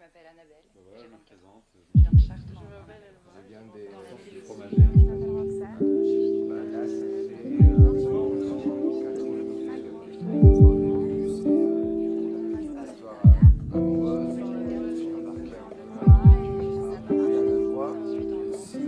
m'appelle Annabelle, Voilà, j'ai je me 24 ans. présente. Je viens de Chartres, Je viens des dans la ville fromagers. aussi. Bah, là, ça fait 4 ans que j'ai vécu ces histoires amoureuses. Je suis embarqué un peu et à la fois aussi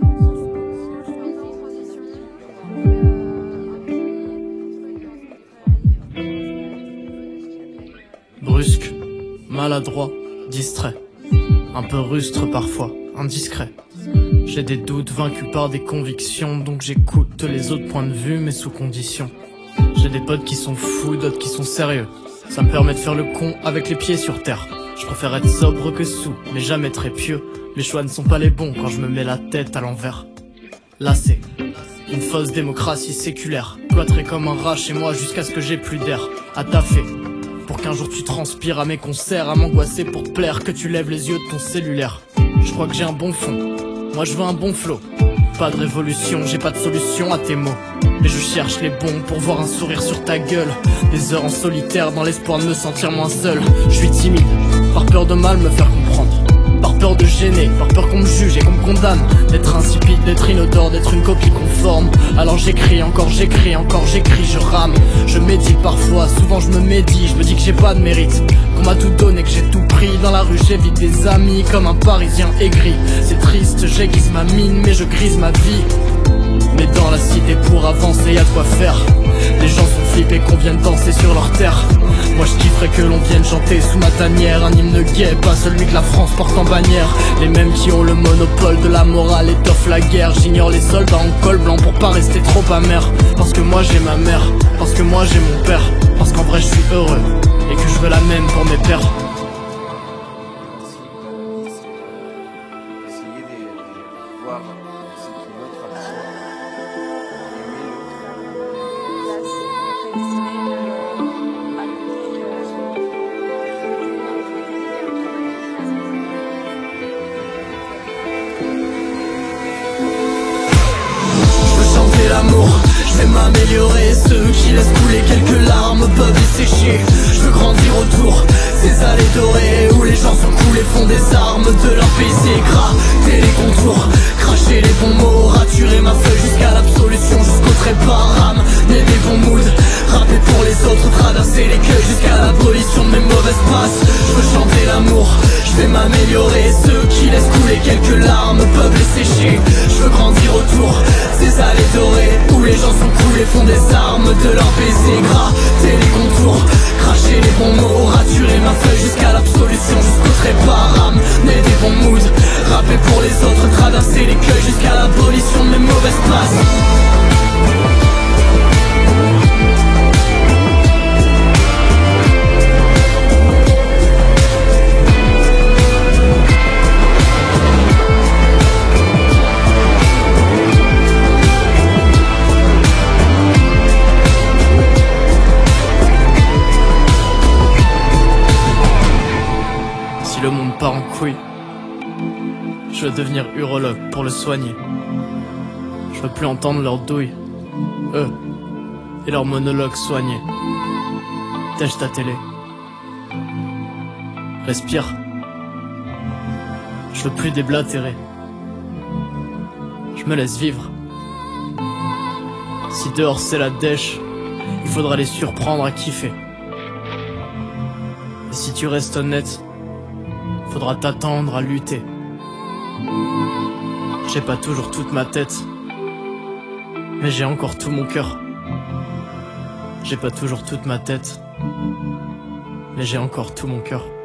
Brusque, maladroit, distrait, un peu rustre parfois, indiscret. J'ai des doutes vaincus par des convictions, donc j'écoute les autres points de vue mais sous condition. J'ai des potes qui sont fous, d'autres qui sont sérieux. Ça me permet de faire le con avec les pieds sur terre. Je préfère être sobre que sous, mais jamais très pieux. Mes choix ne sont pas les bons quand je me mets la tête à l'envers. Là c'est une fausse démocratie séculaire, cloîtrée comme un rat chez moi jusqu'à ce que j'ai plus d'air. À taffer, pour qu'un jour tu transpires à mes concerts, à m'angoisser pour te plaire, que tu lèves les yeux de ton cellulaire. Je crois que j'ai un bon fond, moi je veux un bon flow. Pas de révolution, j'ai pas de solution à tes mots, mais je cherche les bons pour voir un sourire sur ta gueule. Des heures en solitaire dans l'espoir de me sentir moins seul. Je suis timide, par peur de mal me faire comprendre, par peur de gêner, par peur qu'on me juge et qu'on me condamne, d'être insipide, d'être inodore, d'être une copie conforme. Alors j'écris, encore j'écris, je rame. Je médite parfois, souvent je me médis. Je me dis que j'ai pas de mérite, qu'on m'a tout donné, que j'ai tout pris. Dans la rue j'évite des amis comme un parisien aigri. C'est triste, j'aiguise ma mine mais je grise ma vie. Mais dans la cité pour avancer y'a de quoi faire. Les gens sont flippés qu'on vienne danser sur leur terre. Moi je kifferais que l'on vienne chanter sous ma tanière un hymne gai, pas celui que la France porte en bannière. Les mêmes qui ont le monopole de la morale étoffent la guerre. J'ignore les soldats en col blanc pour pas rester trop amer. Parce que moi j'ai ma mère, parce que moi j'ai mon père, parce qu'en vrai je suis heureux et que je veux la même pour mes pères. essayer de voir ce qui est notre absent. L'amour, je vais m'améliorer. Ceux qui laissent couler quelques larmes peuvent les sécher. Je veux grandir autour ces allées dorées où les gens sont cool et font des armes de leur pays. C'est gratter les contours, cracher les bons mots, raturer ma feuille jusqu'à l'absolution, jusqu'au trépas, ramener des bons moods, rapper pour les autres, traverser l'écueil jusqu'à l'abolition de mes mauvaises passes. Je veux chanter l'amour, je vais m'améliorer. Ceux qui laissent couler quelques larmes peuvent les sécher. Je veux grandir autour ces allées dorées où les gens sont cool et font des armes de leur baiser. Gratter les contours, cracher les bons mots, raturer ma feuille jusqu'à l'absolution, jusqu'au trépas, ramener des bons moods, rapper pour les autres, traverser l'écueil jusqu'à l'abolition de mes mauvaises passes. Si le monde part en couille, je veux devenir urologue pour le soigner. Je veux plus entendre leurs douilles, eux, et leurs monologues soignés. Tèche ta télé. Respire. Je veux plus déblatérer. Je me laisse vivre. Si dehors c'est la dèche, il faudra les surprendre à kiffer. Et si tu restes honnête, faudra t'attendre à lutter. J'ai pas toujours toute ma tête, mais j'ai encore tout mon cœur. J'ai pas toujours toute ma tête, mais j'ai encore tout mon cœur.